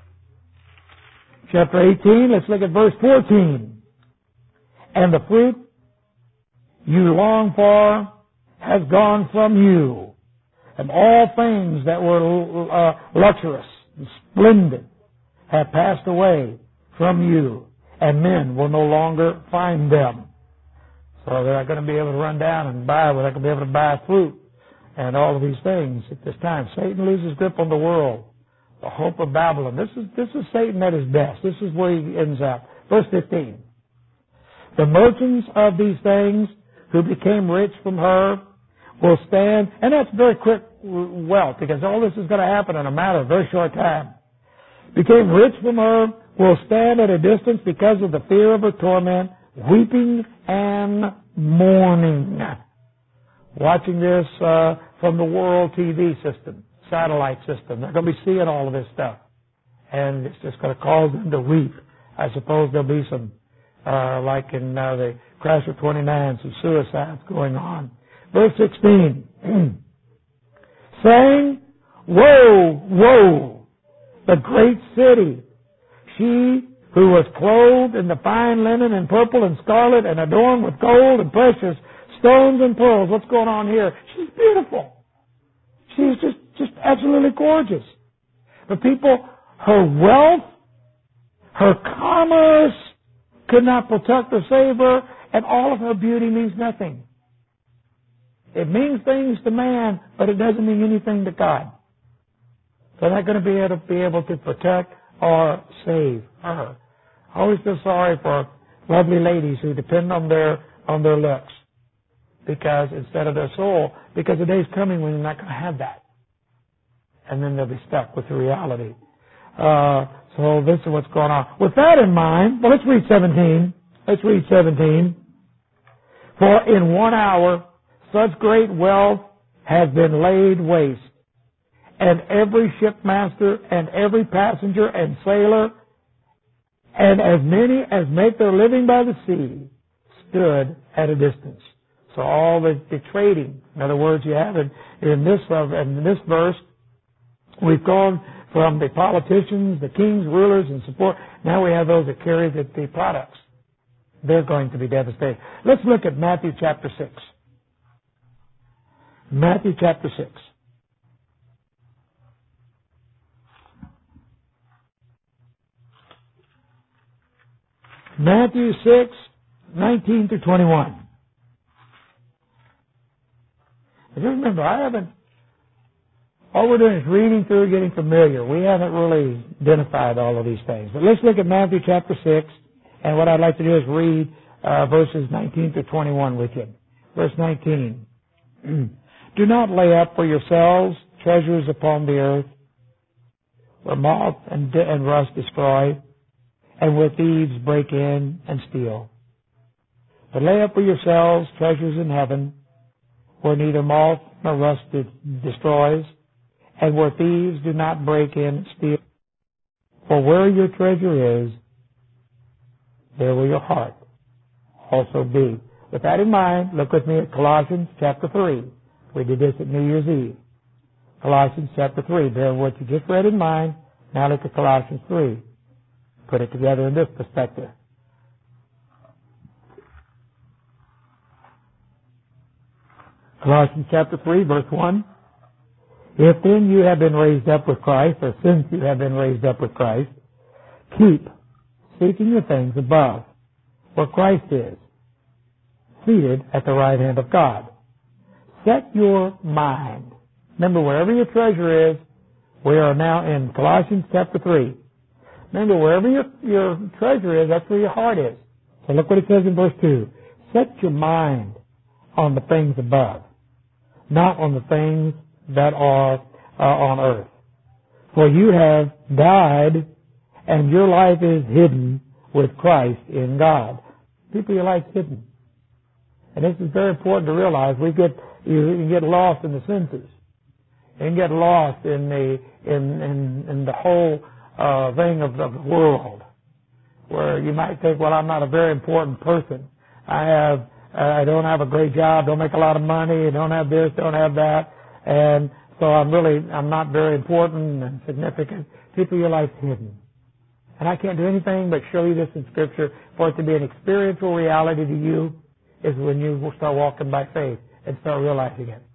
Chapter eighteen, let's look at verse fourteen. And the fruit you long for has gone from you, and all things that were uh, luxurious and splendid have passed away from you, and men will no longer find them. So they're not going to be able to run down and buy, they're not going to be able to buy fruit and all of these things at this time. Satan loses grip on the world. The hope of Babylon. This is this is Satan at his best. This is where he ends up. Verse fifteen. The merchants of these things who became rich from her will stand, and that's very quick wealth, because all this is going to happen in a matter of a very short time. Became rich from her will stand at a distance because of the fear of her torment, weeping and mourning. Watching this uh, from the world T V system, satellite system. They're going to be seeing all of this stuff. And it's just going to cause them to weep. I suppose there'll be some, uh, like in uh, the Crash of twenty-nine, some suicides going on. Verse sixteen. Saying, woe, woe, the great city, she who was clothed in the fine linen and purple and scarlet and adorned with gold and precious stones and pearls. What's going on here? She's beautiful. She's just, just absolutely gorgeous. The people, her wealth, her commerce could not protect or save her, and all of her beauty means nothing. It means things to man, but it doesn't mean anything to God. They're not going to be able to be able to protect or save her. I always feel sorry for lovely ladies who depend on their on their looks, because instead of their soul, because the day's coming when you're not going to have that, and then they'll be stuck with the reality. Uh, so this is what's going on. With that in mind, well, let's read seventeen. Let's read seventeen. For in one hour such great wealth has been laid waste, and every shipmaster and every passenger and sailor, and as many as make their living by the sea, stood at a distance. So all the, the trading, in other words, you have it in this uh, in this verse, we've gone from the politicians, the kings, rulers, and support. Now we have those that carry the, the products. They're going to be devastated. Let's look at Matthew chapter six. Matthew chapter six. Matthew six, nineteen through twenty-one. Just remember, I haven't, all we're doing is reading through, getting familiar. We haven't really identified all of these things. But let's look at Matthew chapter six, and what I'd like to do is read uh, verses nineteen through twenty-one with you. Verse nineteen. Do not lay up for yourselves treasures upon the earth, where moth and, and rust destroy, and where thieves break in and steal. But lay up for yourselves treasures in heaven, where neither moth nor rust destroys, and where thieves do not break in and steal. For where your treasure is, there will your heart also be. With that in mind, look with me at Colossians chapter three. We did this at New Year's Eve. Colossians chapter three. Bear what you just read in mind. Now look at Colossians three. Put it together in this perspective. Colossians chapter three, verse one. If then you have been raised up with Christ, or since you have been raised up with Christ, keep seeking the things above, where Christ is, seated at the right hand of God. Set your mind. Remember, wherever your treasure is, we are now in Colossians chapter three. Remember, wherever your, your treasure is, that's where your heart is. So look what it says in verse two. Set your mind on the things above, not on the things that are uh, on earth. For you have died, and your life is hidden with Christ in God. People, your life's hidden. And this is very important to realize. We get you, you get lost in the senses. You can get lost in the in in, in the whole uh, thing of, of the world, where you might think, well, I'm not a very important person. I have uh, I don't have a great job, don't make a lot of money, don't have this, don't have that, and so I'm really I'm not very important and significant. People, your life's hidden. And I can't do anything but show you this in Scripture. For it to be an experiential reality to you is when you will start walking by faith and start realizing it.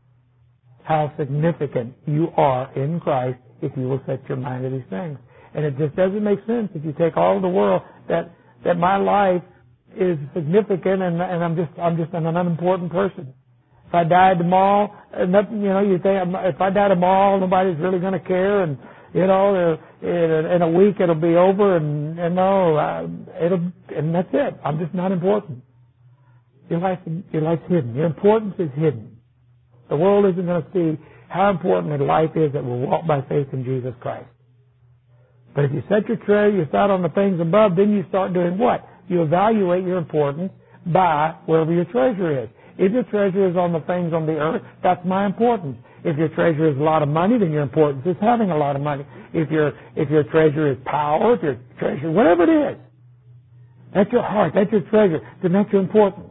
How significant you are in Christ if you will set your mind to these things. And it just doesn't make sense if you take all of the world that that my life is significant and, and I'm just I'm just an unimportant person. If I died tomorrow, nothing, you know, you think if I die tomorrow, nobody's really going to care, and you know, in, in a week it'll be over, and, and no, uh, it'll, and that's it. I'm just not important. Your life, your life's hidden. Your importance is hidden. The world isn't going to see how important your life is that will walk by faith in Jesus Christ. But if you set your treasure, you start on the things above, then you start doing what? You evaluate your importance by wherever your treasure is. If your treasure is on the things on the earth, that's my importance. If your treasure is a lot of money, then your importance is having a lot of money. If your if your treasure is power, if your treasure, whatever it is, that's your heart, that's your treasure, then that's your importance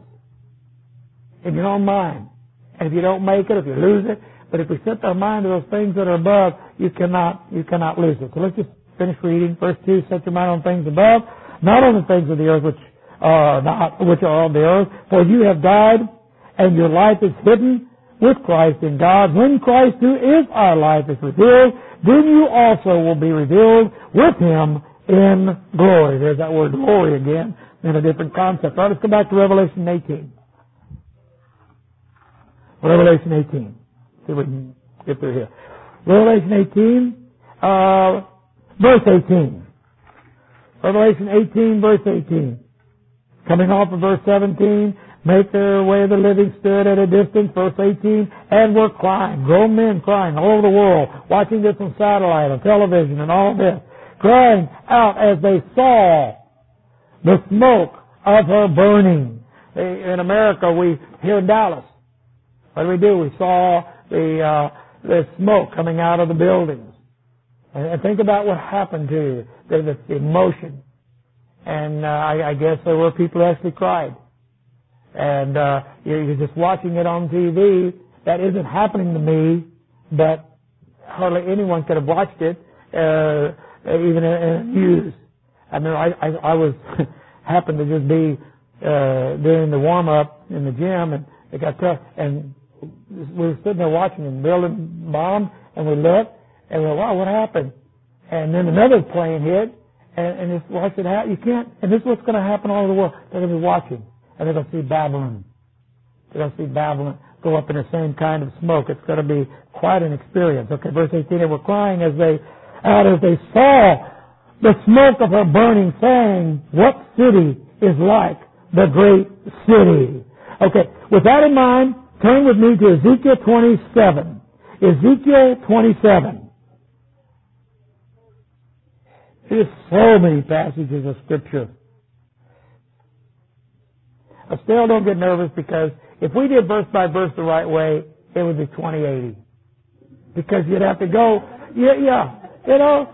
in your own mind. And if you don't make it, if you lose it, but if we set our mind to those things that are above, you cannot you cannot lose it. So let's just finish reading. Verse two, set your mind on things above, not on the things of the earth which are not which are on the earth. For you have died, and your life is hidden with Christ in God. When Christ, who is our life, is revealed, then you also will be revealed with Him in glory. There's that word glory again in a different concept. All right, let's go back to Revelation eighteen. Revelation eighteen. See if we can get through here. Revelation eighteen, uh, verse eighteen. Revelation eighteen, verse eighteen. Coming off of verse seventeen, make their way the living stood at a distance, verse eighteen, and were crying, grown men crying all over the world, watching this on satellite, on television, and all this, crying out as they saw the smoke of her burning. In America, we, here in Dallas, what do we do? We saw the, uh, the smoke coming out of the buildings. And, and think about what happened to you, the, the emotion. And uh, I, I guess there were people who actually cried. And uh, you're, you're just watching it on T V. That isn't happening to me, but hardly anyone could have watched it, uh, even in, in the news. I mean, I, I, I was happened to just be uh, doing the warm up in the gym, and it got tough. And we were sitting there watching the building bomb, and we looked, and we went, "Wow, what happened?" And then another plane hit, and, and just watched it happen. You can't. And this is what's going to happen all over the world. They're going to be watching. And they're going to see Babylon. They're going to see Babylon go up in the same kind of smoke. It's going to be quite an experience. Okay, verse eighteen, they were crying as they, out as they saw the smoke of her burning, saying, what city is like the great city? Okay, with that in mind, turn with me to Ezekiel twenty-seven. Ezekiel twenty-seven. There's so many passages of Scripture But still don't get nervous, because if we did verse by verse the right way, it would be twenty eighty. Because you'd have to go, yeah, yeah, you know,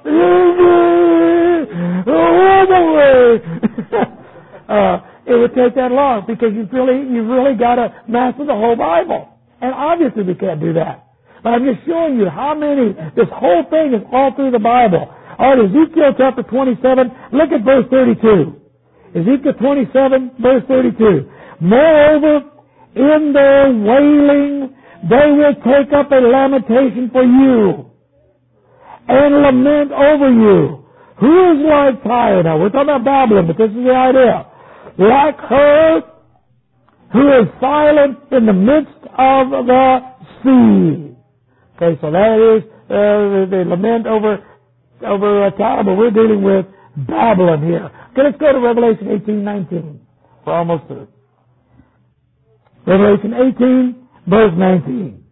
uh, it would take that long, because you've really, you've really got to master the whole Bible. And obviously we can't do that. But I'm just showing you how many, this whole thing is all through the Bible. All right, Ezekiel chapter twenty-seven, look at verse thirty-two. Ezekiel twenty-seven, verse thirty-two. Moreover, in their wailing, they will take up a lamentation for you and lament over you. Who is like Tyre? Now, we're talking about Babylon, but this is the idea. Like her who is silent in the midst of the sea. Okay, so that is uh, the lament over over uh, Tyre, but we're dealing with Babylon here. Okay, let's go to Revelation eighteen nineteen. We're almost through. Revelation eighteen, verse nineteen.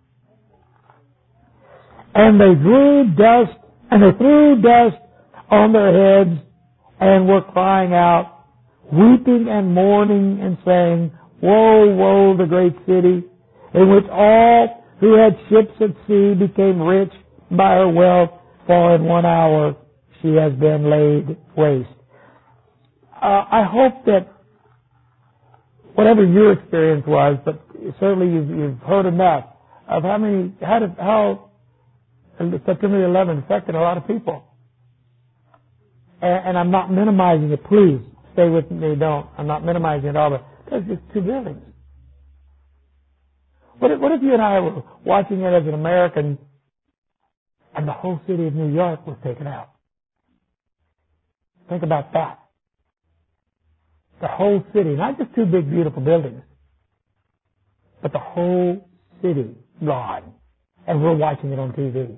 And they drew dust, and they threw dust on their heads, and were crying out, weeping and mourning, and saying, Woe, woe, the great city, in which all who had ships at sea became rich by her wealth, for in one hour she has been laid waste. Uh, I hope that whatever your experience was, but certainly you've, you've heard enough of how many, how, did, how September eleventh affected a lot of people. And, and I'm not minimizing it. Please stay with me. Don't. I'm not minimizing it all, but there's just two buildings. What if, what if you and I were watching it as an American, and the whole city of New York was taken out? Think about that. The whole city, not just two big, beautiful buildings, but the whole city gone. And we're watching it on T V.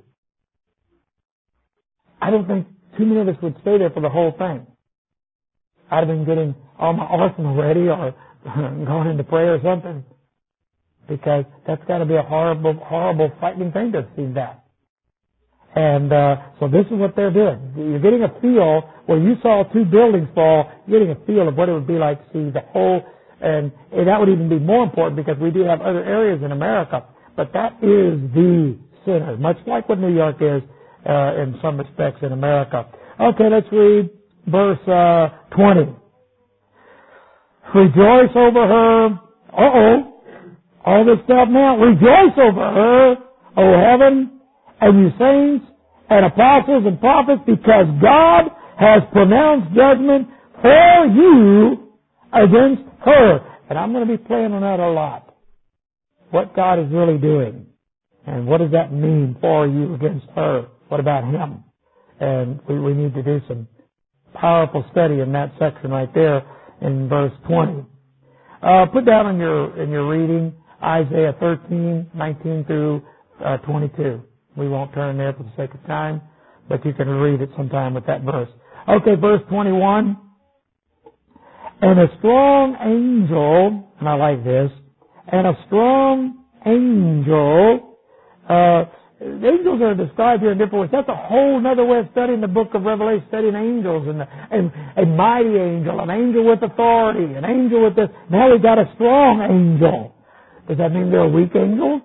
I don't think too many of us would stay there for the whole thing. I'd have been getting all my arsenal ready or going into prayer or something. Because that's got to be a horrible, horrible, frightening thing to see that. And uh, so this is what they're doing. You're getting a feel, where you saw two buildings fall, you're getting a feel of what it would be like to see the whole, and, and that would even be more important because we do have other areas in America. But that is the center, much like what New York is uh, in some respects in America. Okay, let's read verse uh, twenty. Rejoice over her. Uh-oh. All this stuff now. Rejoice over her, O heaven, and you saints, and apostles and prophets, because God has pronounced judgment for you against her. And I'm going to be playing on that a lot. What God is really doing. And what does that mean for you against her? What about him? And we, we need to do some powerful study in that section right there in verse twenty. Uh, put down in your, in your reading Isaiah thirteen, nineteen through uh, twenty-two. We won't turn there for the sake of time, but you can read it sometime with that verse. Okay, verse twenty-one. And a strong angel, and I like this, and a strong angel, uh, angels are described here in different ways. That's a whole other way of studying the book of Revelation, studying angels, and, and a mighty angel, an angel with authority, an angel with this. Now we've got a strong angel. Does that mean they're a weak angel?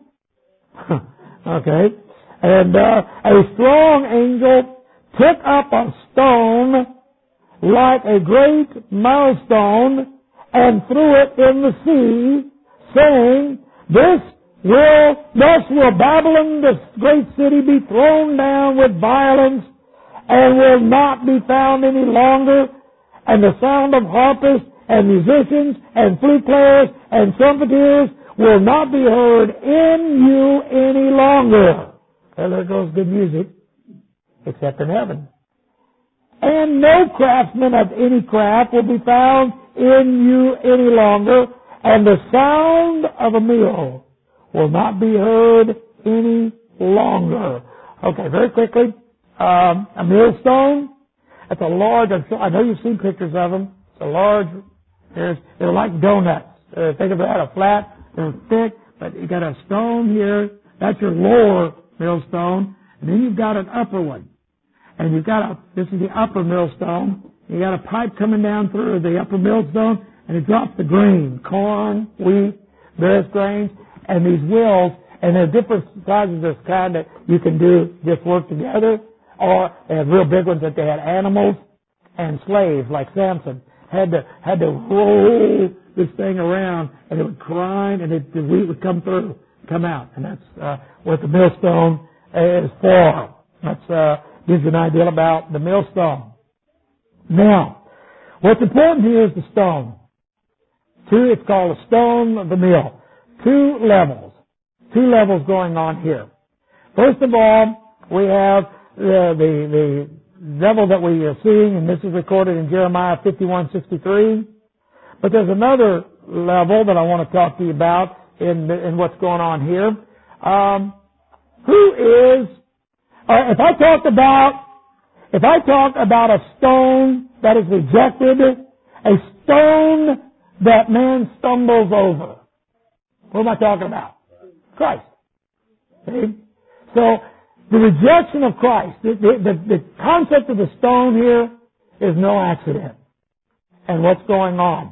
Okay. And uh, a strong angel took up a stone like a great milestone and threw it in the sea, saying, This will, thus will Babylon, this great city, be thrown down with violence and will not be found any longer. And the sound of harpists and musicians and flute players and trumpeters will not be heard in you any longer. Well, there goes good music, except in heaven. And no craftsman of any craft will be found in you any longer, and the sound of a mill will not be heard any longer. Okay, very quickly, um, a millstone. That's a large, I'm sure, I know you've seen pictures of them. It's a large, there's, they're like donuts. Uh, think of that, a flat, they're thick, but you got a stone here. That's your lower millstone. And then you've got an upper one. And you've got a, this is the upper millstone. You got a pipe coming down through the upper millstone. and it drops the grain, corn, wheat, various grains, and these wheels, and there are different sizes of this kind that you can do just work together, or they had real big ones that they had animals and slaves like Samson had to had to roll this thing around, and it would grind, and it, the wheat would come through, come out, and that's uh, what the millstone is for. That's uh, gives you an idea about the millstone. Now, what's important here is the stone. Two, it's called a stone of the mill. Two levels. Two levels going on here. First of all, we have the, the, the level that we are seeing, and this is recorded in Jeremiah fifty-one sixty-three. But there's another level that I want to talk to you about in, in what's going on here. Um, who is, uh, if I talk about, if I talk about a stone that is rejected, a stone that man stumbles over, what am I talking about? Christ. See? So, the rejection of Christ, the, the, the concept of the stone here is no accident. And what's going on?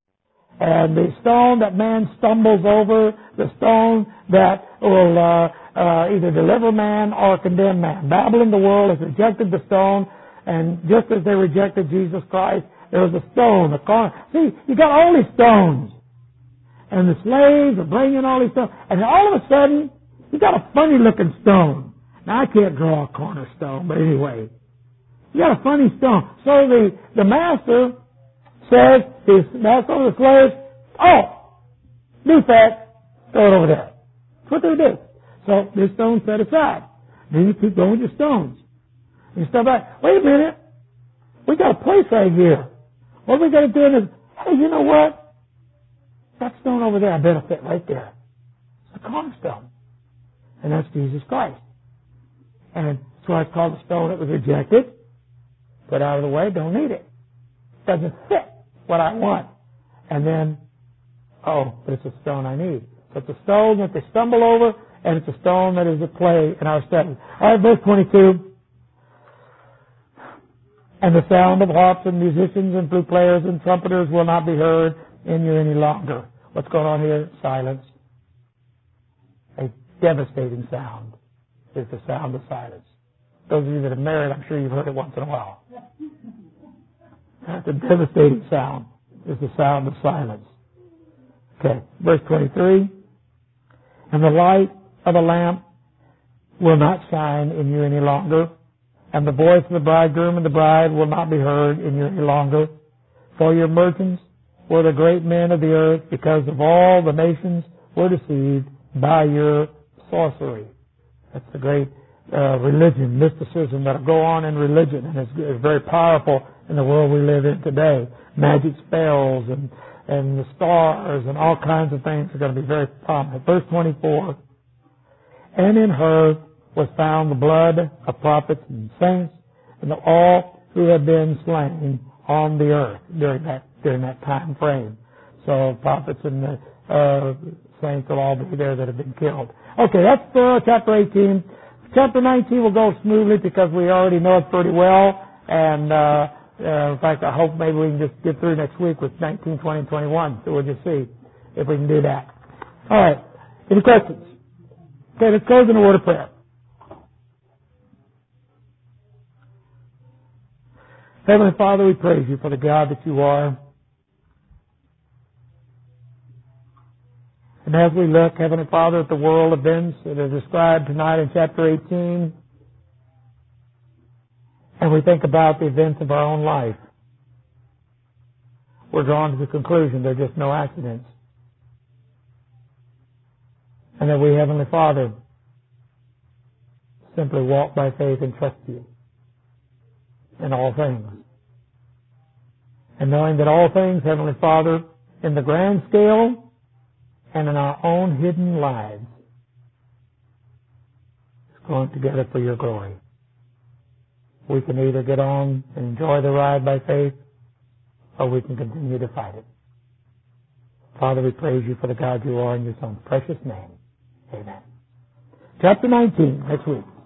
And the stone that man stumbles over, the stone that will uh, uh, either deliver man or condemn man. Babylon, the world, has rejected the stone, and just as they rejected Jesus Christ, there was a stone, a corner. See, you got all these stones. And the slaves are bringing all these stones. And all of a sudden, you got a funny looking stone. Now, I can't draw a cornerstone, but anyway. You got a funny stone. So the, the master says, his master of the slaves, oh, defect, throw it over there. That's what they do. So this stone's set aside. Then you keep going with your stones. You step back, wait a minute. We got a place right here. What we got to do is, hey, you know what? That stone over there, I better fit right there. It's a cornerstone. And that's Jesus Christ. And that's why it's called the stone that was rejected. Put out of the way, don't need it. Doesn't fit what I want. And then, oh, but it's a stone I need. So it's a stone that they stumble over, and it's a stone that is at play in our study. All right, verse twenty-two. And the sound of harps and musicians and flute players and trumpeters will not be heard in you any longer. What's going on here? Silence. A devastating sound is the sound of silence. Those of you that are married, I'm sure you've heard it once in a while. The devastating sound is the sound of silence. Okay, verse twenty-three. And the light of a lamp will not shine in you any longer, and the voice of the bridegroom and the bride will not be heard in you any longer. For your merchants were the great men of the earth, because of all the nations were deceived by your sorcery. That's the great uh, religion, mysticism that'll go on in religion, and it's, it's very powerful in the world we live in today. Magic spells and, and the stars and all kinds of things are going to be very prominent. Verse twenty-four. And in her was found the blood of prophets and saints, and of all who have been slain on the earth during that during that time frame. So prophets and the uh, saints will all be there that have been killed. Okay, that's uh, chapter eighteen. Chapter nineteen will go smoothly because we already know it pretty well, and uh, uh, in fact, I hope maybe we can just get through next week with nineteen, twenty, twenty-one. So we'll just see if we can do that. All right. Any questions? Okay, let's close in a word of prayer. Heavenly Father, we praise you for the God that you are. And as we look, Heavenly Father, at the world events that are described tonight in chapter eighteen, and we think about the events of our own life, we're drawn to the conclusion they're just no accidents. And that we, Heavenly Father, simply walk by faith and trust you in all things. And knowing that all things, Heavenly Father, in the grand scale and in our own hidden lives, is going together for your glory. We can either get on and enjoy the ride by faith, or we can continue to fight it. Father, we praise you for the God you are in your Son's precious name. Amen. Chapter nineteen, next week.